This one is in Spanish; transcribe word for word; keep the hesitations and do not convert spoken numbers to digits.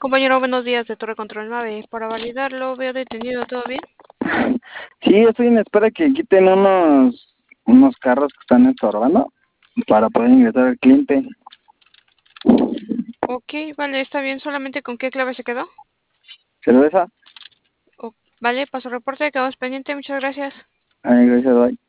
compañero, buenos días de Torre Control nueve. Para validarlo, veo detenido, ¿todo bien? Sí, estoy en espera que quiten unos, unos carros que están estorbando para poder ingresar al cliente. Ok, vale, está bien. ¿Solamente con qué clave se quedó? ¿Cerveza? O- vale, paso reporte, quedamos pendiente, muchas gracias. Ay, gracias, bye.